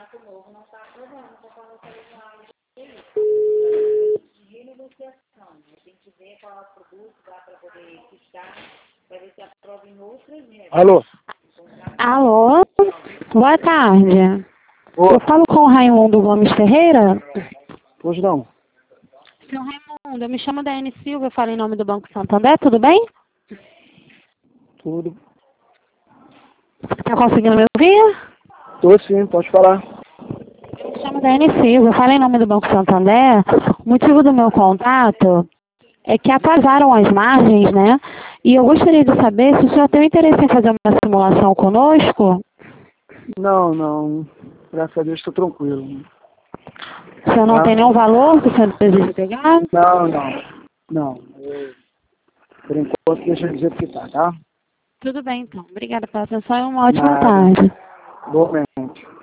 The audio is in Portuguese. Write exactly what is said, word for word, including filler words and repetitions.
Alô? Alô? Boa tarde. Ô, Eu falo com o Raimundo Gomes Ferreira? pois não. Seu Raimundo, eu me chamo Daiane Silva, eu falo em nome do Banco Santander, tudo bem? Tudo. Tá conseguindo me ouvir? Tô sim, pode falar. Eu me chamo Daiane Silva, eu falo em nome do Banco Santander. O motivo do meu contato é que atrasaram as margens, né? E eu gostaria de saber se o senhor tem interesse em fazer uma simulação conosco. Não, não. Graças a Deus estou tranquilo. O senhor não Tá? tem nenhum valor que o senhor deseja pegar? Não, não. Não. Eu, por enquanto, deixa eu dizer que tá, tá? Tudo bem, então. Obrigada pela atenção e uma ótima Nada. tarde. Boa mente.